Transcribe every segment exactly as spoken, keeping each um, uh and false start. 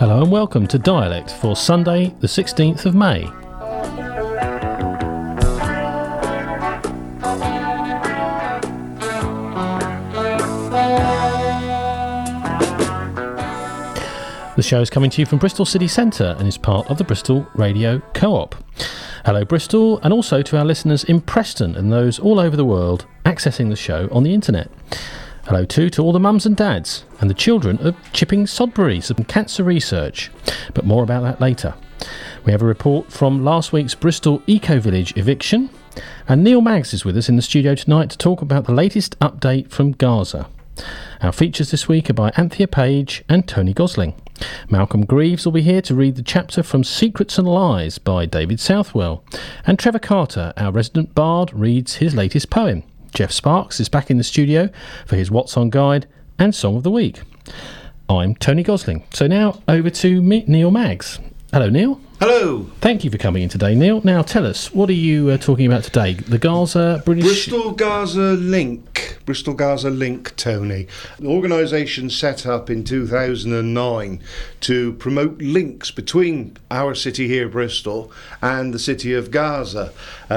Hello and welcome to Dialect for Sunday the sixteenth of May. The show is coming to you from Bristol City Centre and is part of the Bristol Radio Co-op. Hello Bristol, and also to our listeners in Preston and those all over the world accessing the show on the internet. Hello too to all the mums and dads and the children of Chipping Sodbury, some cancer research, but more about that later. We have a report from last week's Bristol Eco Village eviction, and Neil Maggs is with us in the studio tonight to talk about the latest update from Gaza. Our features this week are by Anthea Page and Tony Gosling. Malcolm Greaves will be here to read the chapter from Secrets and Lies by David Southwell, and Trevor Carter, our resident bard, reads his latest poem. Jeff Sparks is back in the studio for his What's On guide and Song of the Week. I'm Tony Gosling. So now over to me, Neil Maggs. Hello, Neil. Hello. Thank you for coming in today, Neil. Now, tell us, what are you uh, talking about today? The Gaza British... Bristol-Gaza link. Bristol-Gaza link, Tony. An organisation set up in two thousand nine to promote links between our city here, Bristol, and the city of Gaza.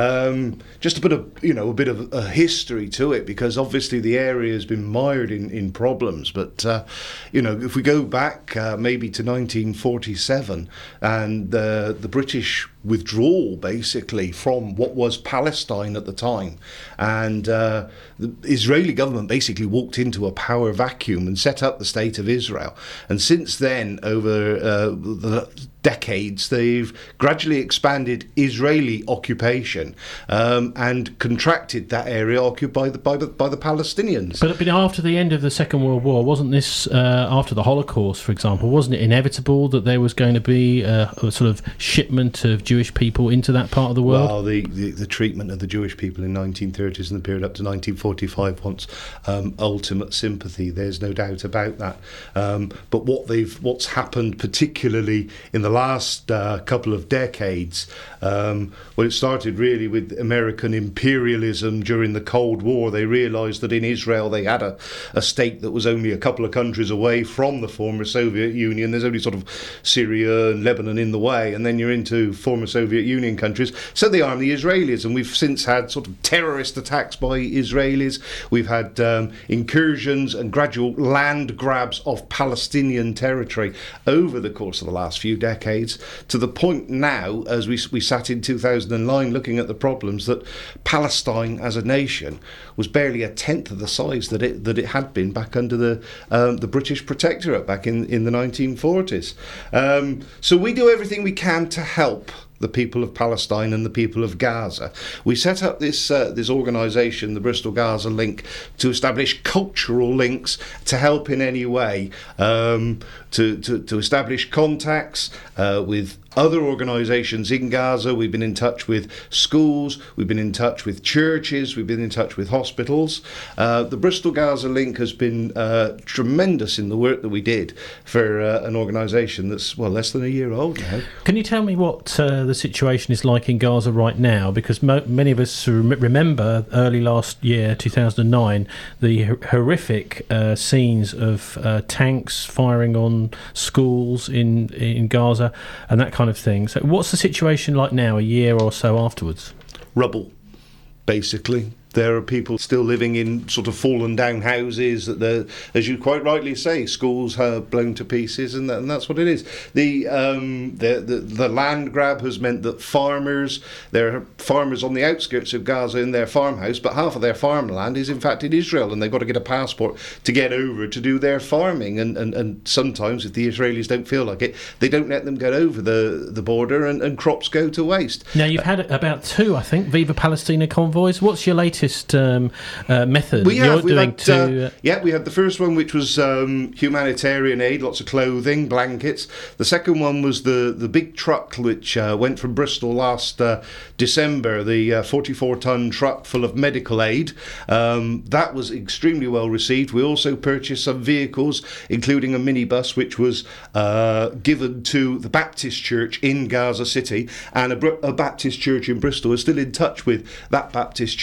Um, just to put a, you know, a bit of a history to it, because obviously the area has been mired in, in problems. But, uh, you know, if we go back uh, maybe to nineteen forty-seven and uh, Uh, the British withdrawal basically from what was Palestine at the time, and uh, the Israeli government basically walked into a power vacuum and set up the State of Israel. And since then, over uh, the decades, they've gradually expanded Israeli occupation um, and contracted that area occupied by the, by the Palestinians. But, but after the end of the Second World War, wasn't this, uh, after the Holocaust, for example, wasn't it inevitable that there was going to be a, a sort of shipment of Jewish people into that part of the world? Well, the, the, the treatment of the Jewish people in nineteen thirties and the period up to nineteen forty-five wants um, ultimate sympathy. There's no doubt about that. Um, but what they've, what's happened, particularly in the last uh, couple of decades, um, well, it started really with American imperialism during the Cold War. They realised that in Israel they had a, a state that was only a couple of countries away from the former Soviet Union. There's only sort of Syria and Lebanon in the way, and then you're into former Soviet Union countries. So they armed the Israelis, and we've since had sort of terrorist attacks by Israelis. We've had um, incursions and gradual land grabs of Palestinian territory over the course of the last few decades, to the point now, as we, we sat in two thousand nine looking at the problems, that Palestine as a nation was barely a tenth of the size that it that it had been back under the um, the British Protectorate back in, in the nineteen forties. Um, so we do everything we can to help the people of Palestine and the people of Gaza. We set up this uh, this organisation, the Bristol Gaza Link, to establish cultural links, to help in any way, um, to, to, to establish contacts uh, with other organisations in Gaza. We've been in touch with schools, we've been in touch with churches, we've been in touch with hospitals. Uh, the Bristol Gaza Link has been uh, tremendous in the work that we did for uh, an organisation that's, well, less than a year old now. Can you tell me what uh, the situation is like in Gaza right now? Because mo- many of us rem- remember early last year, two thousand nine, the h- horrific uh, scenes of uh, tanks firing on schools in, in Gaza and that kind of thing. So what's the situation like now, a year or so afterwards? Rubble, basically. There are people still living in sort of fallen down houses that, they're, as you quite rightly say, schools are blown to pieces, and, that, and that's what it is. The, um, the, the the land grab has meant that farmers, there are farmers on the outskirts of Gaza in their farmhouse, but half of their farmland is in fact in Israel, and they've got to get a passport to get over to do their farming. And, and, and sometimes, if the Israelis don't feel like it, they don't let them get over the, the border, and, and crops go to waste. Now, you've had about two, I think, Viva Palestina convoys. What's your latest Um, uh, method we have, you're doing had, to... Uh, yeah, we had the first one, which was um, humanitarian aid, lots of clothing, blankets. The second one was the, the big truck which uh, went from Bristol last uh, December, the uh, forty-four tonne truck full of medical aid. Um, that was extremely well received. We also purchased some vehicles, including a minibus, which was uh, given to the Baptist Church in Gaza City, and a, a Baptist church in Bristol is still in touch with that Baptist church, and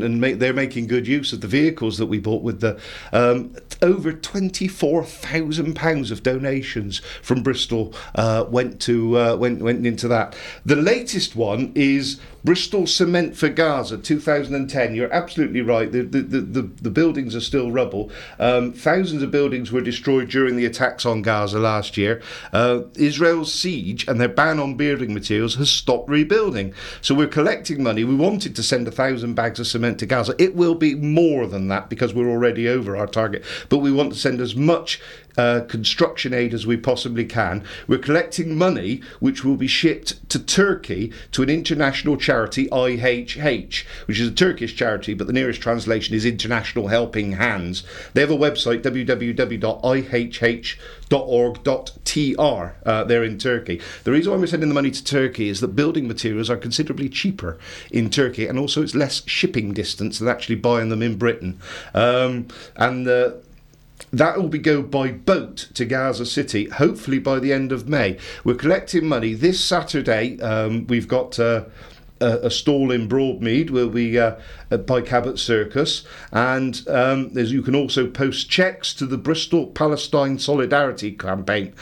efficient, and make, they're making good use of the vehicles that we bought with the um, over twenty-four thousand pounds of donations from Bristol uh, went to uh, went went into that. The latest one is Bristol Cement for Gaza, two thousand ten. You're absolutely right. The the, the, the, the buildings are still rubble. Um, thousands of buildings were destroyed during the attacks on Gaza last year. Uh, Israel's siege and their ban on building materials has stopped rebuilding. So we're collecting money. We wanted to send a thousand bags of cement to Gaza. It will be more than that because we're already over our target. But we want to send as much Uh, construction aid as we possibly can. We're collecting money which will be shipped to Turkey to an international charity, I H H, which is a Turkish charity, but the nearest translation is International Helping Hands. They have a website, w w w dot i h h dot org dot t r. Uh, they're in Turkey. The reason why we're sending the money to Turkey is that building materials are considerably cheaper in Turkey, and also it's less shipping distance than actually buying them in Britain. Um, and uh, That will be go by boat to Gaza City, hopefully by the end of May. We're collecting money this Saturday. Um, we've got uh, a, a stall in Broadmead where we uh, by Cabot Circus, and um, there's, you can also post cheques to the Bristol Palestine Solidarity Campaign.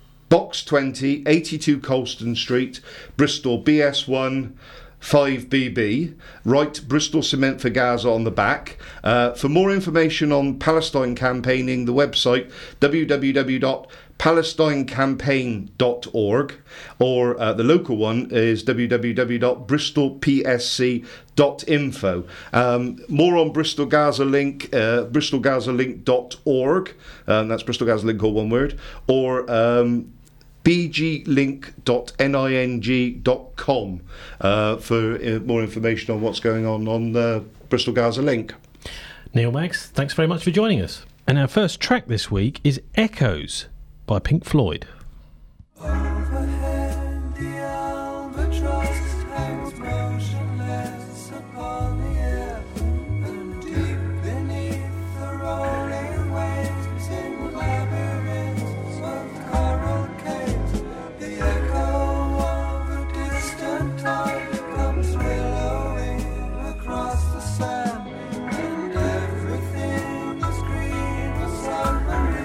Box twenty, eighty-two Colston Street, Bristol, B S one five B B. Write Bristol Cement for Gaza on the back. Uh, for more information on Palestine campaigning, the website w w w dot palestine campaign dot org, or uh, the local one is w w w dot bristol p s c dot info. Um, more on Bristol Gaza Link, uh, bristol gaza link dot org, um, that's Bristol Gaza Link, all one word, or um, b g link dot ning dot com uh, for uh, more information on what's going on on uh, Bristol Gaza Link. Neil Maggs, thanks very much for joining us. And our first track this week is Echoes by Pink Floyd. Overhead, the albatross hangs motionless upon the air, and deep beneath the rolling waves, in labyrinths of coral caves, the echo of a distant tide comes willowing across the sand, and everything is green with submarine.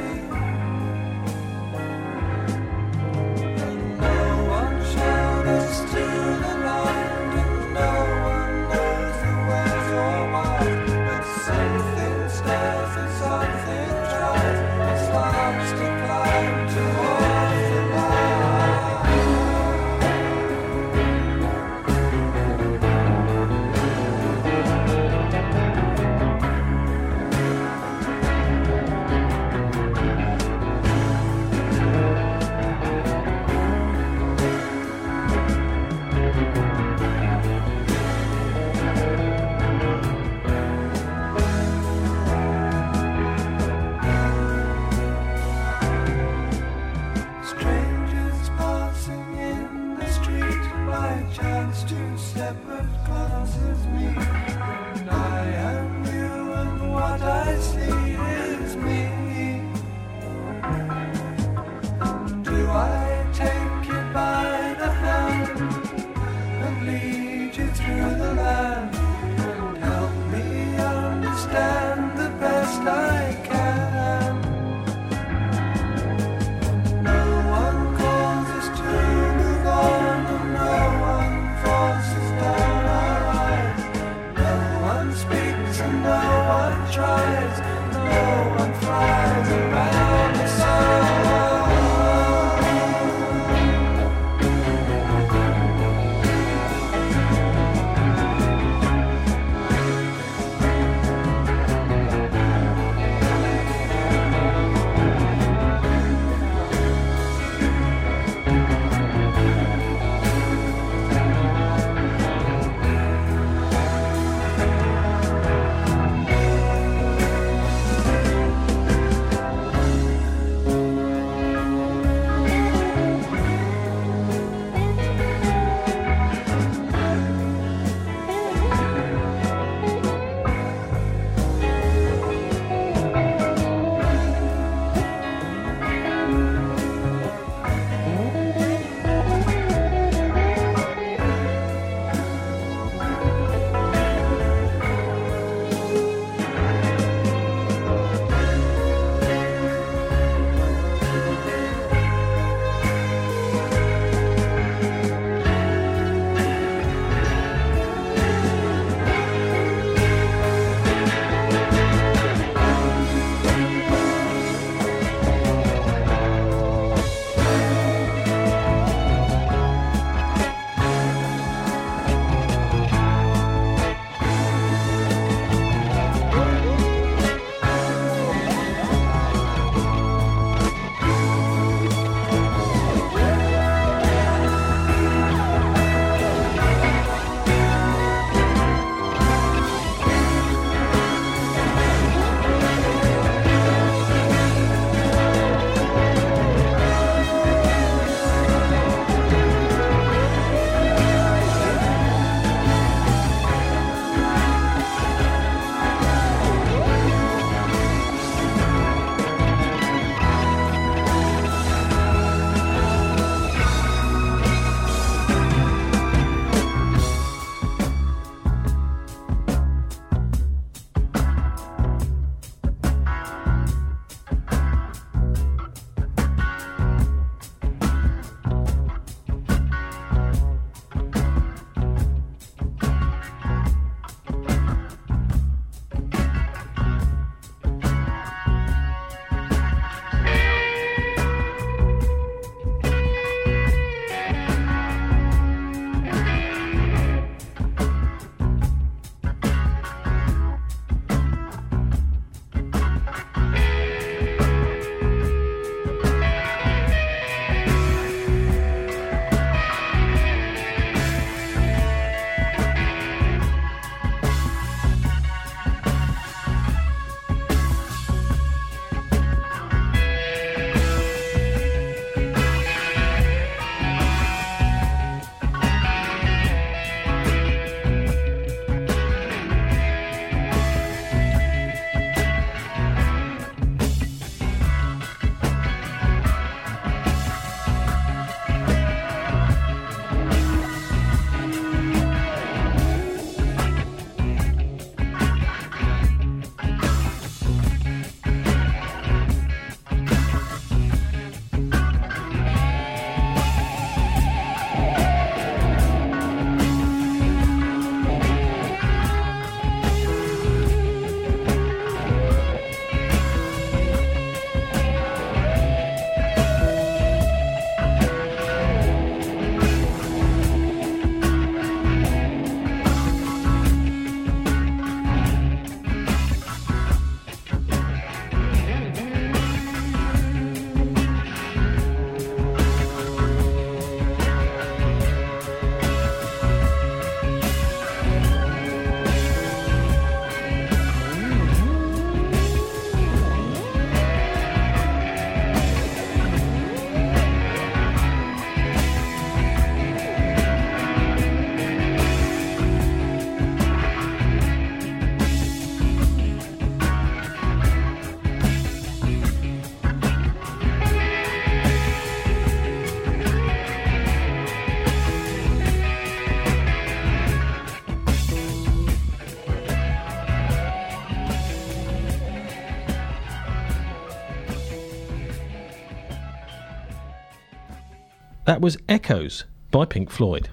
That was Echoes by Pink Floyd.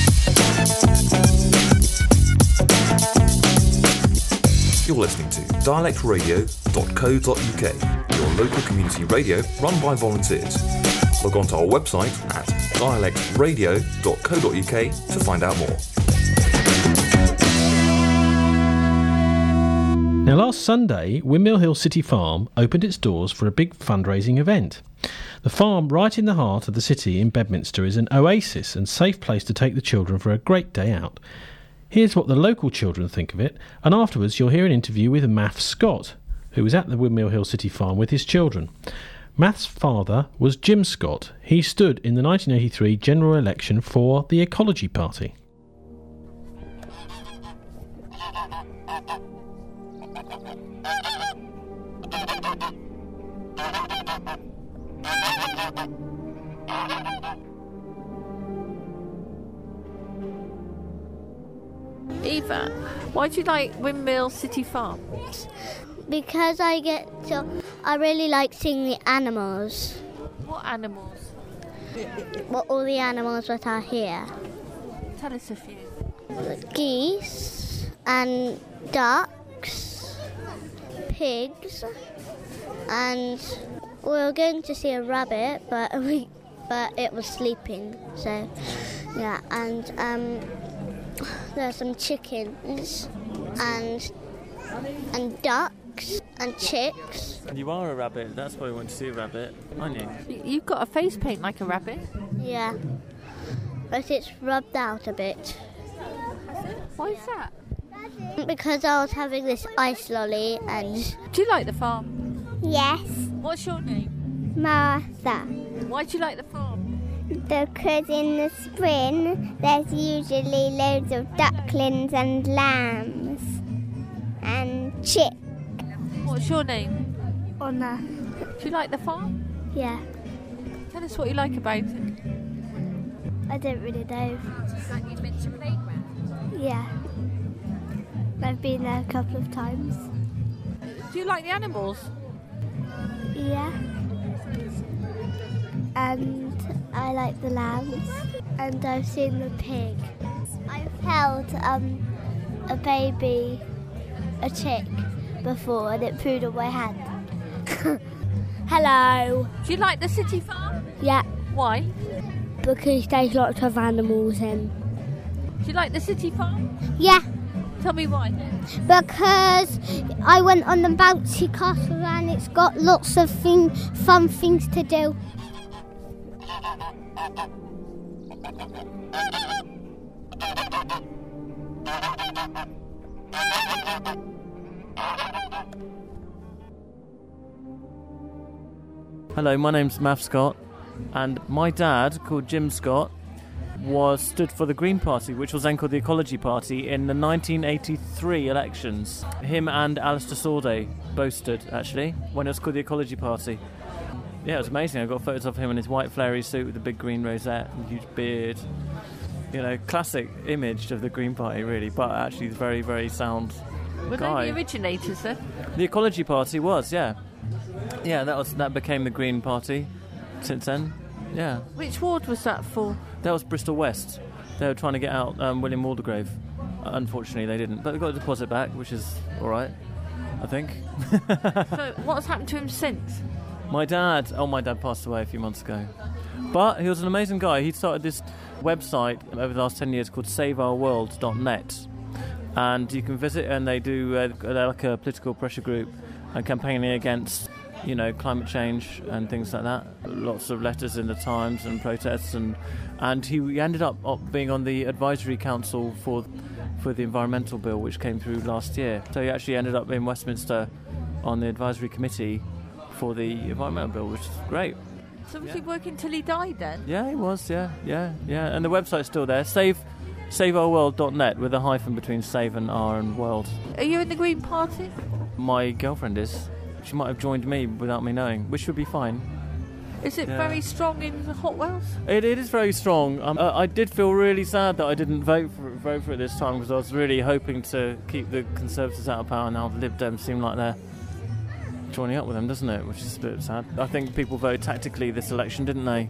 You're listening to dialect radio dot co dot uk, your local community radio run by volunteers. Log on to our website at dialect radio dot co dot uk to find out more. Now, last Sunday, Windmill Hill City Farm opened its doors for a big fundraising event. The farm, right in the heart of the city in Bedminster, is an oasis and safe place to take the children for a great day out. Here's what the local children think of it, and afterwards you'll hear an interview with Math Scott, who was at the Windmill Hill City Farm with his children. Math's father was Jim Scott. He stood in the nineteen eighty-three general election for the Ecology Party. Eva, why do you like Windmill City Farm? Because I get to, I really like seeing the animals. What animals? Well, all the animals that are here. Tell us a few. Geese and ducks, pigs, and we were going to see a rabbit, but we, but it was sleeping. So, yeah, and um, there are some chickens and and ducks and chicks. And you are a rabbit. That's why we went to see a rabbit, aren't you? Y- You've got a face paint like a rabbit. Yeah, but it's rubbed out a bit. Why is that? Because I was having this ice lolly and... Do you like the farm? Yes, What's your name? Martha. Why do you like the farm? Because in the spring there's usually loads of ducklings and lambs and chicks. What's your name? Honor. Do you like the farm? Yeah, Tell us what you like about it. I don't really know. Like you've been to playground. Yeah, I've been there a couple of times. Do you like the animals? Yeah. And I like the lambs. And I've seen the pig. I've held um, a baby, a chick, before and it pooed on my hand. Hello. Do you like the city farm? Yeah, Why? because there's lots of animals in. Do you like the city farm? Yeah, Tell me why. because I went on the bouncy castle and it's got lots of thing, fun things to do. Hello, my name's Math Scott, and my dad, called Jim Scott, was stood for the Green Party, which was then called the Ecology Party, in the nineteen eighty-three elections. Him and Alistair Sauday both stood, actually, when it was called the Ecology Party. Yeah, it was amazing. I got photos of him in his white flary suit with the big green rosette and huge beard. You know, classic image of the Green Party, really, but actually he's very, very sound Were guy. they the originators then? The Ecology Party was, yeah. Yeah, that was that became the Green Party since then. Yeah. Which ward was that for? That was Bristol West. They were trying to get out um, William Waldegrave. Uh, unfortunately, they didn't. But they got a deposit back, which is all right, I think. So what's happened to him since? My dad, oh, my dad passed away a few months ago. But he was an amazing guy. He started this website over the last ten years called save our world dot net. And you can visit, and they do, uh, they're like a political pressure group and campaigning against, you know, climate change and things like that. Lots of letters in the Times and protests, and and he ended up, up being on the advisory council for for the environmental bill, which came through last year. So he actually ended up in Westminster on the advisory committee for the environmental bill, which is great. So was Yeah. he working till he died then? Yeah, he was. Yeah, yeah, yeah. And the website's still there. Save save our world dot net with a hyphen between save and R and world. Are you in the Green Party? My girlfriend is. She might have joined me without me knowing, which would be fine. Is it Yeah. very strong in Hot Wells? It, it is very strong. Um, uh, I did feel really sad that I didn't vote for vote for it this time, because I was really hoping to keep the Conservatives out of power. Now the Lib Dems seem like they're joining up with them, doesn't it? Which is a bit sad. I think people voted tactically this election, didn't they?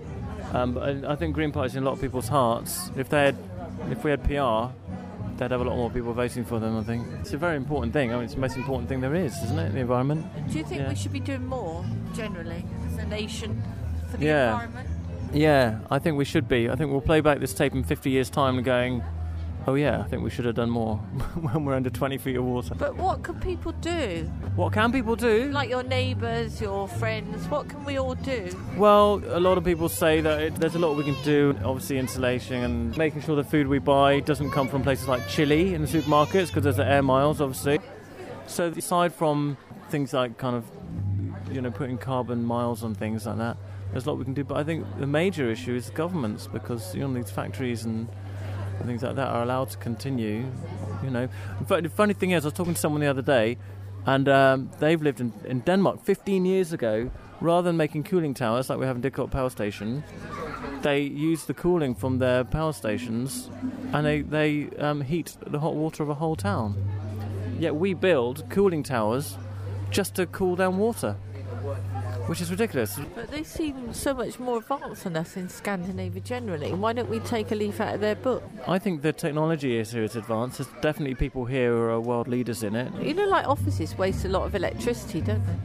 Um, but I, I think Green Party's in a lot of people's hearts. If they had, if we had P R, they'd have a lot more people voting for them, I think. It's a very important thing. I mean, it's the most important thing there is, isn't it, the environment? Do you think Yeah. we should be doing more, generally, as a nation, for the Yeah. environment? Yeah, I think we should be. I think we'll play back this tape in fifty years' time and going, oh yeah, I think we should have done more when we're under twenty feet of water. But what can people do? What can people do? Like your neighbours, your friends, what can we all do? Well, a lot of people say that it, there's a lot we can do. Obviously, insulation and making sure the food we buy doesn't come from places like Chile in the supermarkets, because there's the air miles, obviously. So aside from things like kind of, you know, putting carbon miles on things like that, there's a lot we can do. But I think the major issue is governments, because, you know, these factories and things like that are allowed to continue, you know. In fact, the funny thing is, I was talking to someone the other day, and um, they've lived in, in Denmark fifteen years ago. Rather than making cooling towers like we have in Didcot Power Station, they use the cooling from their power stations, and they, they um, heat the hot water of a whole town. Yet we build cooling towers just to cool down water, which is ridiculous. But they seem so much more advanced than us in Scandinavia generally. Why don't we take a leaf out of their book? I think the technology is here is advanced. There's definitely people here who are world leaders in it. You know, like offices waste a lot of electricity, don't they?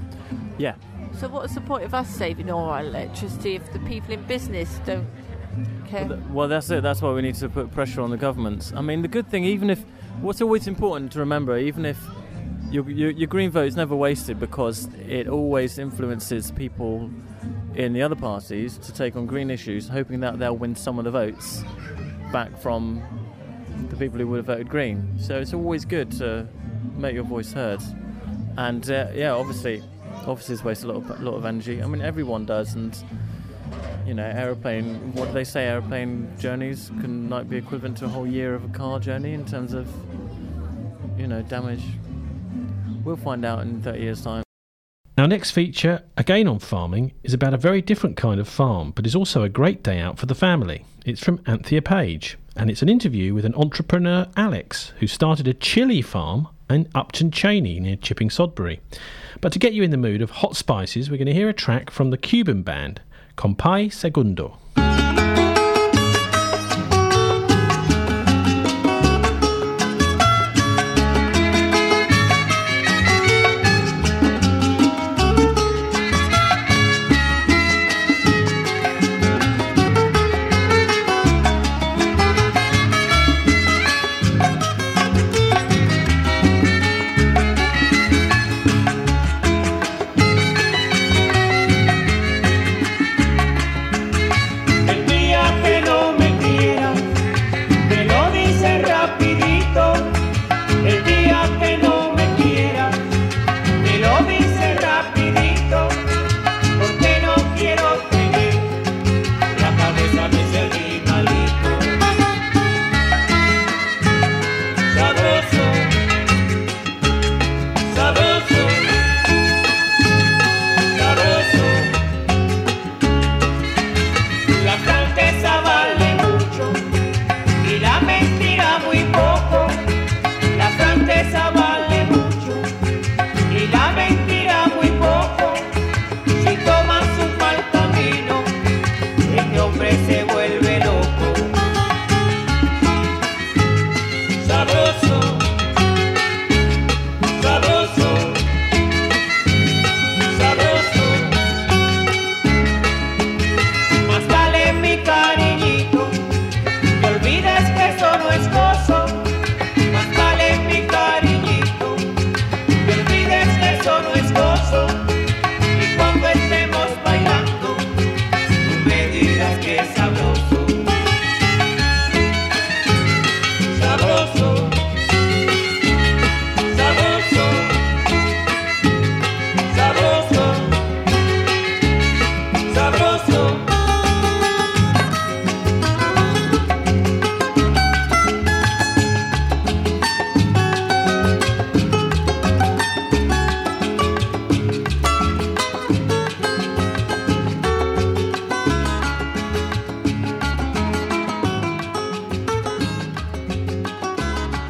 Yeah. So what's the point of us saving all our electricity if the people in business don't care? Well, th- well, that's it. That's why we need to put pressure on the governments. I mean, the good thing, even if... What's always important to remember, even if your, your, your green vote is never wasted, because it always influences people in the other parties to take on green issues, hoping that they'll win some of the votes back from the people who would have voted green. So it's always good to make your voice heard. And, uh, yeah, obviously... Offices waste a lot of, a lot of energy. I mean, everyone does, and you know, aeroplane. What do they say? Aeroplane journeys can like be equivalent to a whole year of a car journey in terms of, you know, damage. We'll find out in thirty years' time. Our next feature, again on farming, is about a very different kind of farm, but is also a great day out for the family. It's from Anthea Page, and it's an interview with an entrepreneur, Alex, who started a chili farm in Upton Cheney near Chipping Sodbury. But to get you in the mood of hot spices, we're going to hear a track from the Cuban band, Compay Segundo.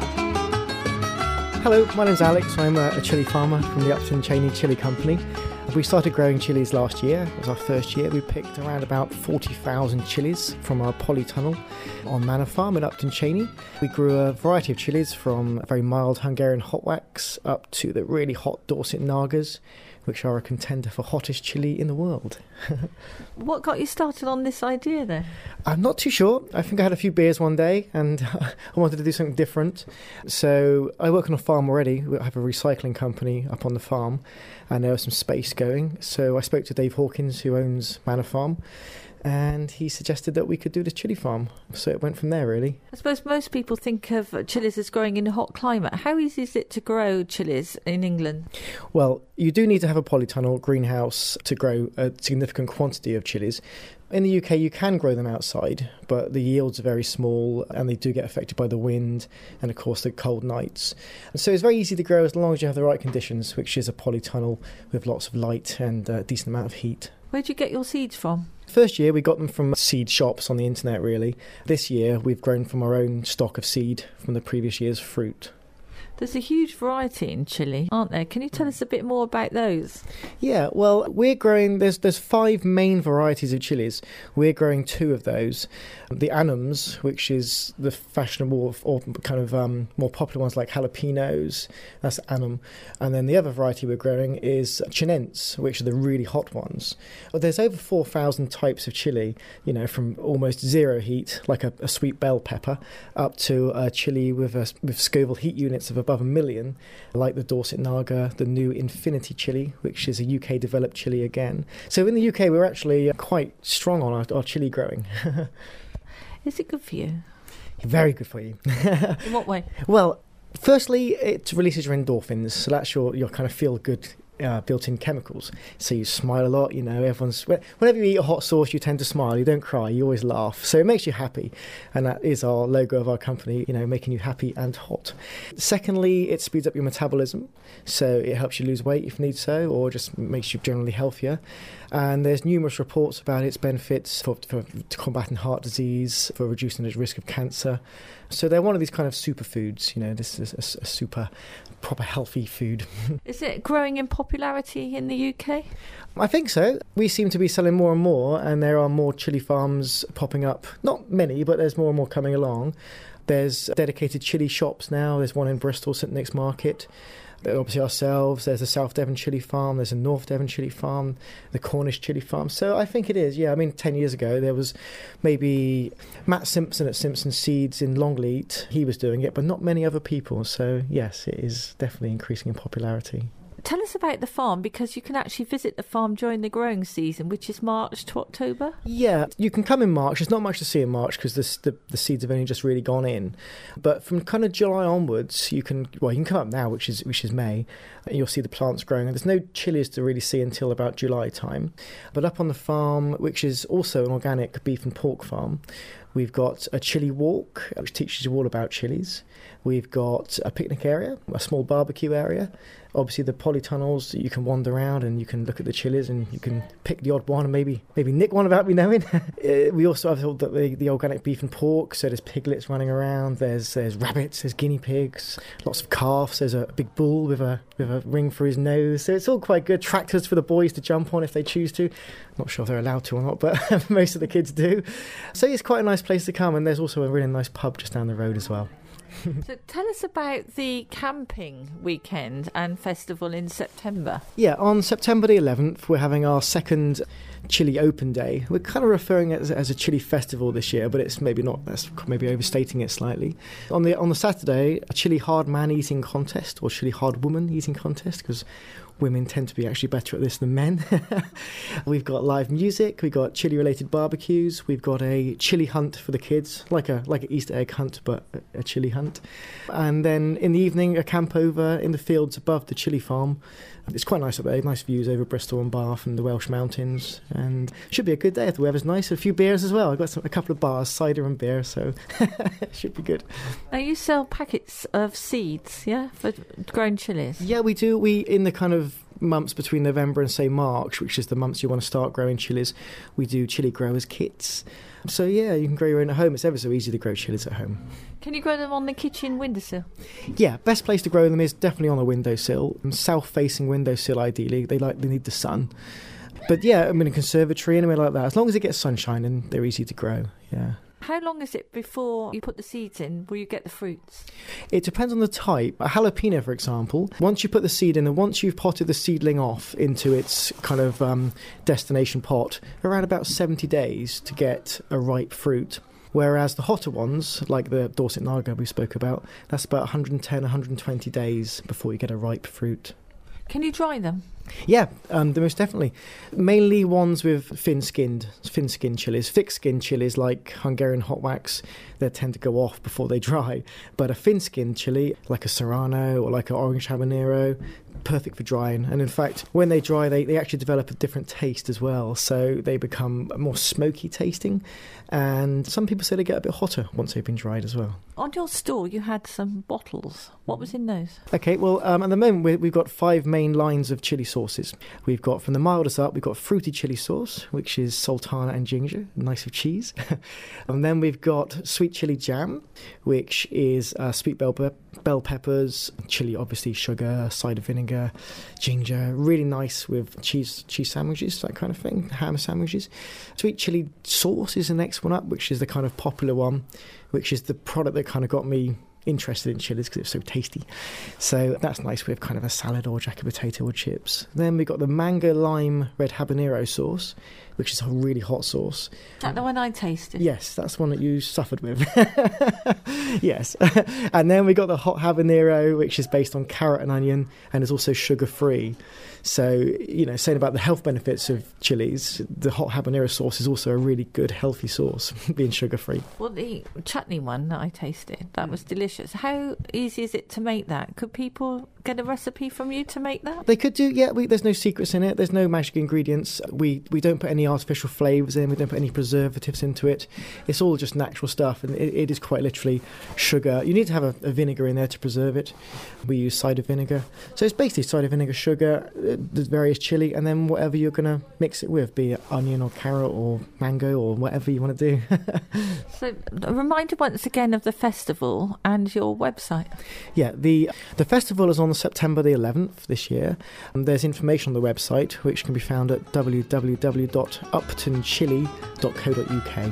Hello, my name's Alex. I'm a, a chili farmer from the Upton Cheney Chili Company. I've We started growing chilies last year. It was our first year. We picked around about forty thousand chilies from our polytunnel on Manor Farm in Upton Cheney. We grew a variety of chilies from very mild Hungarian hot wax up to the really hot Dorset Nagas, which are a contender for hottest chili in the world. What got you started on this idea then? I'm not too sure. I think I had a few beers one day and I wanted to do something different. So I work on a farm already. We have a recycling company up on the farm and there was some space going. So I spoke to Dave Hawkins, who owns Manor Farm, and he suggested that we could do this chili farm. So it went from there, really. I suppose most people think of chilies as growing in a hot climate. How easy is it to grow chilies in England? Well, you do need to have a polytunnel greenhouse to grow a significant quantity of chilies. In the U K, you can grow them outside, but the yields are very small and they do get affected by the wind and, of course, the cold nights. And so it's very easy to grow as long as you have the right conditions, which is a polytunnel with lots of light and a decent amount of heat. Where do you get your seeds from? First year, we got them from seed shops on the internet, really. This year, we've grown from our own stock of seed from the previous year's fruit. There's a huge variety in chili, aren't there? Can you tell us a bit more about those? Yeah, well, we're growing, there's there's five main varieties of chilies. We're growing two of those. The Annams, which is the fashionable or kind of um, more popular ones like jalapenos, that's Annam. And then the other variety we're growing is Chinense, which are the really hot ones. Well, there's over four thousand types of chili, you know, from almost zero heat, like a, a sweet bell pepper, up to a chili with, a, with Scoville heat units of above a million, like the Dorset Naga, the new Infinity chili, which is a U K developed chili again. So in the U K, we're actually quite strong on our, our chili growing. Is it good for you? Very good for you. In what way? Well, firstly, it releases your endorphins, so that's your, your kind of feel-good Uh, built-in chemicals. So you smile a lot, you know, everyone's... Whenever you eat a hot sauce, you tend to smile. You don't cry, you always laugh. So it makes you happy. And that is our logo of our company, you know, making you happy and hot. Secondly, it speeds up your metabolism. So it helps you lose weight if need so, or just makes you generally healthier. And there's numerous reports about its benefits for, for combating heart disease, for reducing the risk of cancer. So they're one of these kind of superfoods, you know, this is a, a super proper healthy food. Is it growing in popularity in the U K? I think so. We seem to be selling more and more, and there are more chili farms popping up. Not many, but there's more and more coming along. There's dedicated chili shops now. There's one in Bristol, St Nick's Market. Obviously ourselves, there's a South Devon chili farm, there's a North Devon chili farm, the Cornish chili farm. So I think it is, yeah. I mean, ten years ago, there was maybe Matt Simpson at Simpson Seeds in Longleat. He was doing it, but not many other people. So, yes, it is definitely increasing in popularity. Tell us about the farm, because you can actually visit the farm during the growing season, which is March to October. Yeah, you can come in March. There's not much to see in March because the, the seeds have only just really gone in. But from kind of July onwards, you can well, you can come up now, which is which is May. And you'll see the plants growing. And there's no chilies to really see until about July time. But up on the farm, which is also an organic beef and pork farm, we've got a chili walk, which teaches you all about chilies. We've got a picnic area, a small barbecue area. Obviously, the polytunnels, you can wander around and you can look at the chilies and you can pick the odd one and maybe maybe nick one without me knowing. We also have the, the organic beef and pork, so there's piglets running around, there's there's rabbits, there's guinea pigs, lots of calves, there's a big bull with a with a ring for his nose. So it's all quite good. Tractors for the boys to jump on if they choose to. Not sure if they're allowed to or not, but most of the kids do. So it's quite a nice place to come, and there's also a really nice pub just down the road as well. So tell us about the camping weekend and festival in September. Yeah, on September the eleventh, we're having our second Chili Open Day. We're kind of referring it as, as a chili festival this year, but it's maybe not. That's maybe overstating it slightly. On the on the Saturday, a chili hard man eating contest, or chili hard woman eating contest, because women tend to be actually better at this than men. We've got live music, we've got chili-related barbecues, we've got a chili hunt for the kids, like a like an Easter egg hunt, but a, a chili hunt. And then in the evening, a camp over in the fields above the chili farm. It's quite nice up there, nice views over Bristol and Bath and the Welsh mountains, and should be a good day if the weather's nice. A few beers as well. I've got some, a couple of bars, cider and beer, so it should be good. Now you sell packets of seeds, yeah, for grown chilies? Yeah, we do. We, in the kind of months between November and, say, March, which is the months you want to start growing chilies, we do chili growers kits. So, yeah, you can grow your own at home. It's ever so easy to grow chilies at home. Can you grow them on the kitchen windowsill? Yeah, best place to grow them is definitely on a windowsill. South-facing windowsill, ideally. They like they need the sun. But, yeah, I'm in a conservatory, anywhere like that. As long as it gets sunshine, then they're easy to grow, yeah. How long is it before you put the seeds in where you get the fruits? It depends on the type. A jalapeno, for example, once you put the seed in and once you've potted the seedling off into its kind of um, destination pot, around about seventy days to get a ripe fruit. Whereas the hotter ones, like the Dorset Naga we spoke about, that's about one hundred ten, one hundred twenty days before you get a ripe fruit. Can you dry them? Yeah, um, most definitely. Mainly ones with thin-skinned, thin-skinned chilies. Thick-skinned chilies like Hungarian hot wax, they tend to go off before they dry. But a thin-skinned chili, like a Serrano or like an orange habanero, perfect for drying. And in fact, when they dry, they, they actually develop a different taste as well. So they become more smoky tasting. And some people say they get a bit hotter once they've been dried as well. On your store, you had some bottles. What was in those? Okay, well, um, at the moment, we, we've got five main lines of chili sauces. We've got, from the mildest up, we've got fruity chili sauce, which is sultana and ginger, nice with cheese. And then we've got sweet chili jam, which is uh, sweet bell, pe- bell peppers, chili, obviously, sugar, cider vinegar, ginger, really nice with cheese cheese sandwiches, that kind of thing, ham sandwiches. Sweet chili sauce is the next one up, which is the kind of popular one, which is the product that kind of got me interested in chilies because it's so tasty. So that's nice with kind of a salad or jacket potato or chips. Then we've got the mango lime red habanero sauce, which is a really hot sauce. Is that the one I tasted? Yes, that's the one that you suffered with. Yes. And then we got the hot habanero, which is based on carrot and onion and is also sugar-free. So, you know, saying about the health benefits of chilies, the hot habanero sauce is also a really good, healthy sauce, being sugar-free. Well, the chutney one that I tasted, that was delicious. How easy is it to make that? Could people get a recipe from you to make that? They could do, yeah. We, there's no secrets in it. There's no magic ingredients. We we don't put any artificial flavours in. We don't put any preservatives into it. It's all just natural stuff, and it, it is quite literally sugar. You need to have a, a vinegar in there to preserve it. We use cider vinegar. So it's basically cider vinegar, sugar, uh, the various chili, and then whatever you're going to mix it with, be it onion or carrot or mango or whatever you want to do. So a reminder once again of the festival and your website. Yeah, the the festival is on September the eleventh this year. And there's information on the website which can be found at w w w dot upton chili dot co dot u k.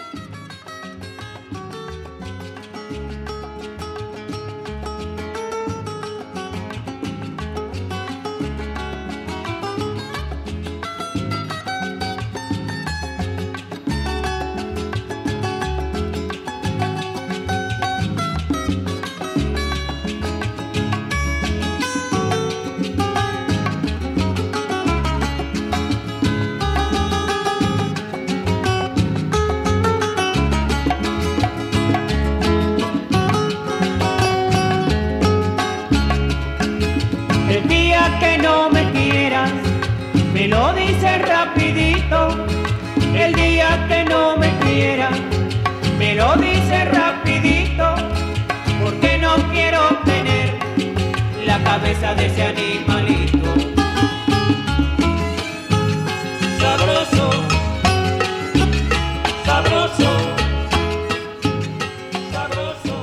El día que no me quieras, me lo dices rapidito. El día que no me quieras, me lo dices rapidito. Porque no quiero tener la cabeza de ese animalito. Sabroso, sabroso, sabroso,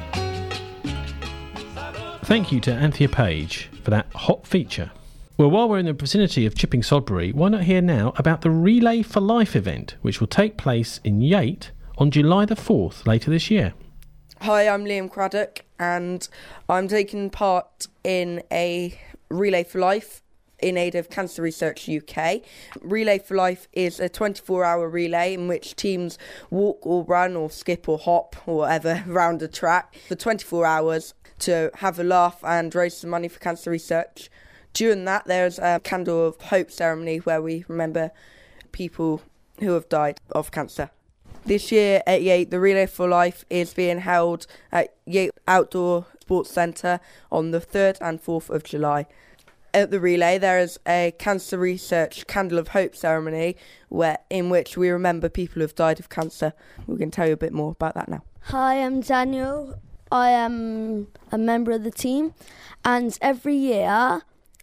sabroso. Thank you to Anthea Page for that hot feature. Well, while we're in the vicinity of Chipping Sodbury, why not hear now about the Relay for Life event, which will take place in Yate on July the fourth later this year. Hi, I'm Liam Craddock, and I'm taking part in a Relay for Life in aid of Cancer Research U K. Relay for Life is a twenty-four hour relay in which teams walk or run or skip or hop or whatever around a track for twenty-four hours to have a laugh and raise some money for cancer research. During that, there's a Candle of Hope ceremony where we remember people who have died of cancer. This year at Yate, the Relay for Life is being held at Yate Outdoor Sports Centre on the third and fourth of July. At the relay, there is a Cancer Research Candle of Hope ceremony where, in which we remember people who have died of cancer. We can tell you a bit more about that now. Hi, I'm Daniel. I am a member of the team, and every year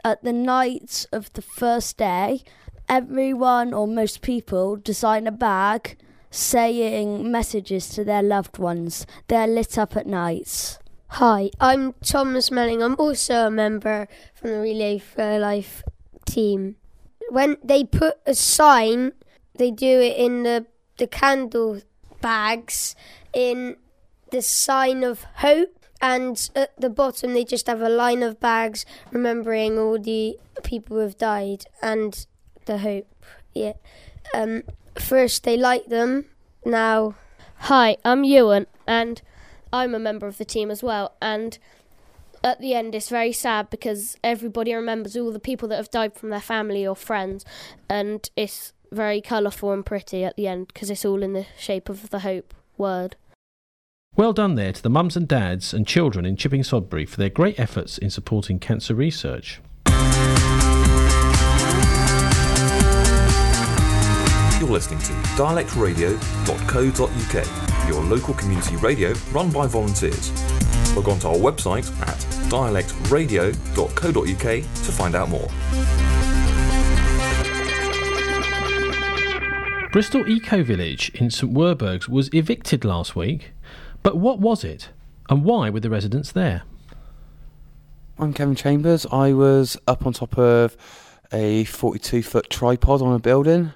at the night of the first day, everyone or most people design a bag saying messages to their loved ones. They're lit up at night. Hi, I'm Thomas Melling. I'm also a member from the Relay for Life team. When they put a sign, they do it in the, the candle bags in the sign of hope, and at the bottom they just have a line of bags remembering all the people who have died and the hope. Yeah. Um, first they light them. Now, hi, I'm Ewan, and I'm a member of the team as well. And at the end, it's very sad because everybody remembers all the people that have died from their family or friends, and it's very colourful and pretty at the end because it's all in the shape of the hope word. Well done there to the mums and dads and children in Chipping Sodbury for their great efforts in supporting cancer research. You're listening to dialect radio dot co dot uk, your local community radio run by volunteers. Log on to our website at dialect radio dot co dot uk to find out more. Bristol Eco Village in St Werburgh's was evicted last week, but what was it, and why were the residents there? I'm Kevin Chambers. I was up on top of a forty-two foot tripod on a building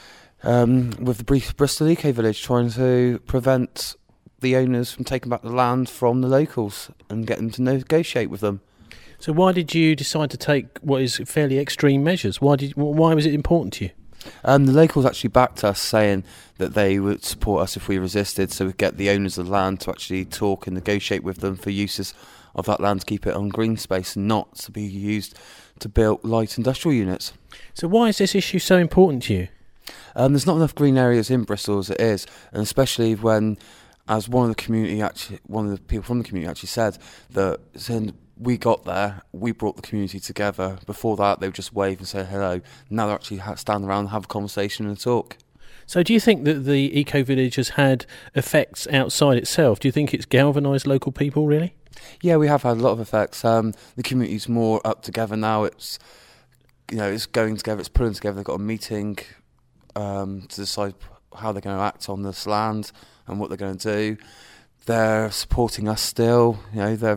um, with the Br- Bristol Eco Village, trying to prevent the owners from taking back the land from the locals and get them to negotiate with them. So why did you decide to take what is fairly extreme measures? Why did? Why was it important to you? Um, the locals actually backed us, saying that they would support us if we resisted, so we'd get the owners of the land to actually talk and negotiate with them for uses of that land to keep it on green space and not to be used to build light industrial units. So why is this issue so important to you? Um, there's not enough green areas in Bristol as it is, and especially when, as one of the community actually, one of the people from the community actually said that since we got there, we brought the community together. Before that, they would just wave and say hello. Now they're actually ha- stand around and have a conversation and talk. So do you think that the Eco Village has had effects outside itself? Do you think it's galvanised local people, really? Yeah, we have had a lot of effects. Um, the community's more up together now. It's, you know, it's going together, it's pulling together. They've got a meeting um, to decide how they're going to act on this land and what they're going to do. They're supporting us still. You know, they're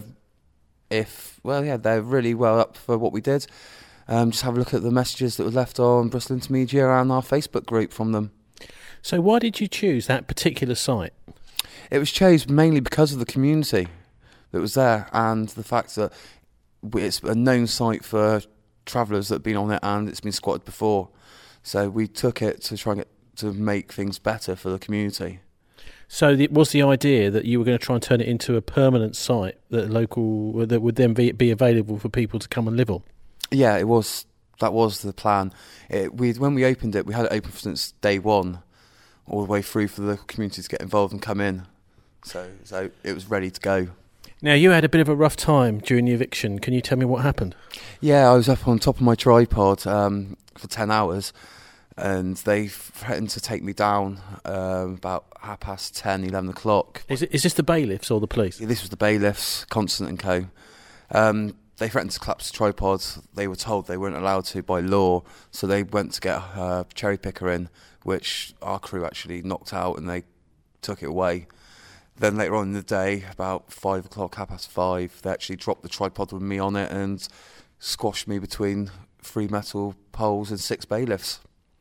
if well, yeah, they're really well up for what we did. Um, just have a look at the messages that were left on Bristol Intermedia and our Facebook group from them. So why did you choose that particular site? It was chosen mainly because of the community that was there and the fact that it's a known site for travellers that have been on it and it's been squatted before. So we took it to try and get to make things better for the community. So it was the idea that you were going to try and turn it into a permanent site that local that would then be, be available for people to come and live on? Yeah, it was. That was the plan. It, we when we opened it, we had it open since day one, all the way through for the community to get involved and come in. So, so it was ready to go. Now, you had a bit of a rough time during the eviction. Can you tell me what happened? Yeah, I was up on top of my tripod um, for ten hours. And they threatened to take me down um, about half past ten, eleven o'clock. Is, it, is this the bailiffs or the police? Yeah, this was the bailiffs, Constant and Co. Um, they threatened to collapse the tripod. They were told they weren't allowed to by law, so they went to get a cherry picker in, which our crew actually knocked out, and they took it away. Then later on in the day, about five o'clock, half past five, they actually dropped the tripod with me on it and squashed me between three metal poles and six bailiffs.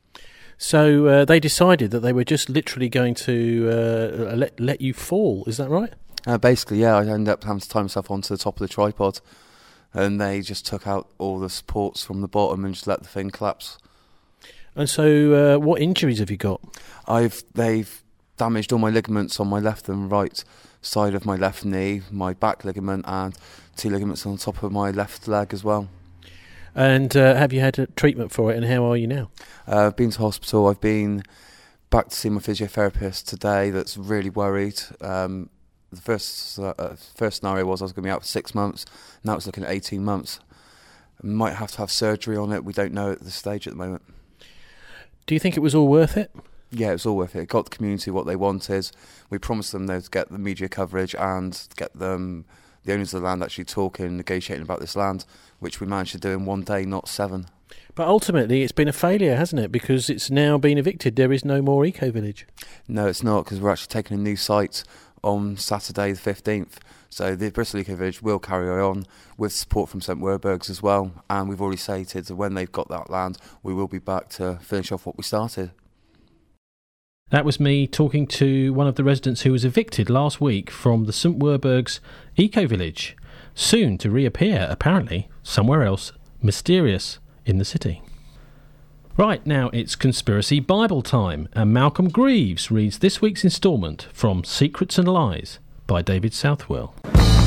So uh, they decided that they were just literally going to uh, let let you fall. Is that right? Uh, basically, yeah. I ended up having to tie myself onto the top of the tripod, and they just took out all the supports from the bottom and just let the thing collapse. And so, uh, what injuries have you got? I've they've damaged all my ligaments on my left and right side of my left knee, my back ligament, and two ligaments on top of my left leg as well. And uh, have you had a treatment for it, and how are you now? Uh, I've been to hospital. I've been back to see my physiotherapist today that's really worried. Um, the first uh, first scenario was I was going to be out for six months. Now it's looking at eighteen months. I might have to have surgery on it. We don't know at this stage at the moment. Do you think it was all worth it? Yeah, it was all worth it. It got the community what they wanted. We promised them they'd get the media coverage and get them the owners of the land actually talking, negotiating about this land, which we managed to do in one day, not seven. But ultimately, it's been a failure, hasn't it? Because it's now been evicted. There is no more eco-village. No, it's not, because we're actually taking a new site on Saturday the fifteenth. So the Bristol Eco Village will carry on with support from St Werburgh's as well. And we've already stated that when they've got that land, we will be back to finish off what we started. That was me talking to one of the residents who was evicted last week from the St Werburgh's Eco Village, soon to reappear, apparently, somewhere else, mysterious in the city. Right, now it's Conspiracy Bible time, and Malcolm Greaves reads this week's instalment from Secrets and Lies by David Southwell.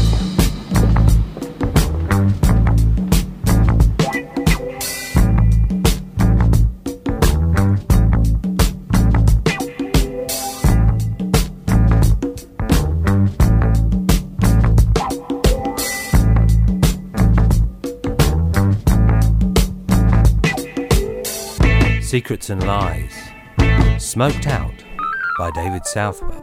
Secrets and Lies, Smoked Out by David Southwell.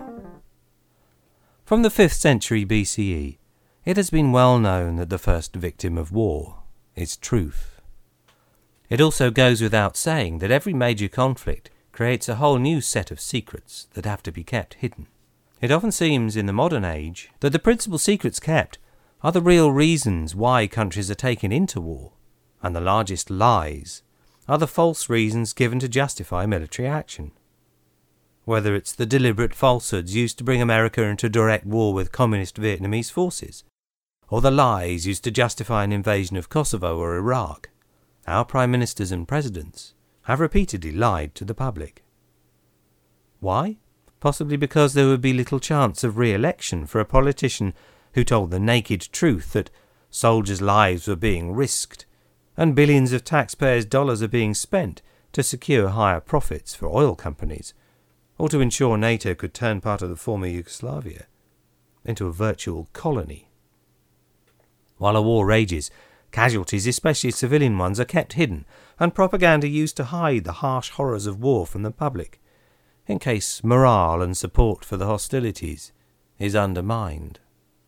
From the fifth century B C E, it has been well known that the first victim of war is truth. It also goes without saying that every major conflict creates a whole new set of secrets that have to be kept hidden. It often seems in the modern age that the principal secrets kept are the real reasons why countries are taken into war, and the largest lies are the false reasons given to justify military action. Whether it's the deliberate falsehoods used to bring America into direct war with communist Vietnamese forces, or the lies used to justify an invasion of Kosovo or Iraq, our prime ministers and presidents have repeatedly lied to the public. Why? Possibly because there would be little chance of re-election for a politician who told the naked truth that soldiers' lives were being risked and billions of taxpayers' dollars are being spent to secure higher profits for oil companies, or to ensure NATO could turn part of the former Yugoslavia into a virtual colony. While a war rages, casualties, especially civilian ones, are kept hidden, and propaganda used to hide the harsh horrors of war from the public, in case morale and support for the hostilities is undermined.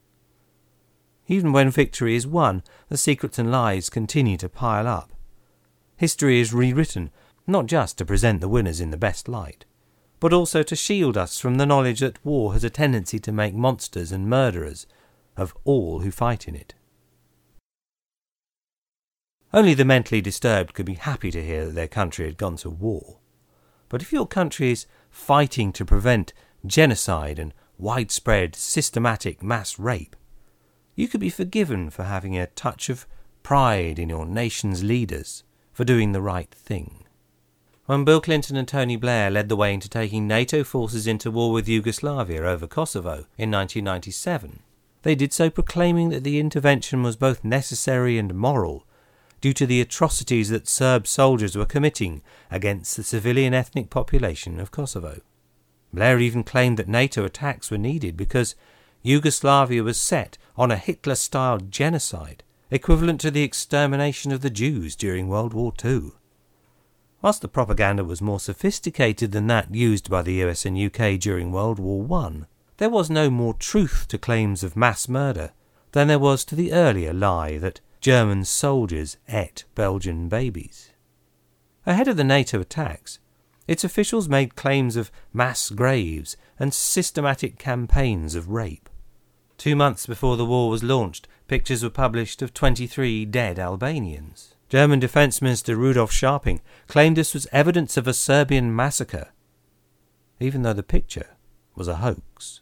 Even when victory is won, the secrets and lies continue to pile up. History is rewritten, not just to present the winners in the best light, but also to shield us from the knowledge that war has a tendency to make monsters and murderers of all who fight in it. Only the mentally disturbed could be happy to hear that their country had gone to war. But if your country is fighting to prevent genocide and widespread, systematic mass rape, you could be forgiven for having a touch of pride in your nation's leaders for doing the right thing. When Bill Clinton and Tony Blair led the way into taking NATO forces into war with Yugoslavia over Kosovo in nineteen ninety-seven, they did so proclaiming that the intervention was both necessary and moral due to the atrocities that Serb soldiers were committing against the civilian ethnic population of Kosovo. Blair even claimed that NATO attacks were needed because Yugoslavia was set on a Hitler-style genocide, equivalent to the extermination of the Jews during World War Two. Whilst the propaganda was more sophisticated than that used by the U S and U K during World War One, there was no more truth to claims of mass murder than there was to the earlier lie that German soldiers ate Belgian babies. Ahead of the NATO attacks, its officials made claims of mass graves and systematic campaigns of rape. Two months before the war was launched, pictures were published of twenty-three dead Albanians. German Defence Minister Rudolf Scharping claimed this was evidence of a Serbian massacre, even though the picture was a hoax.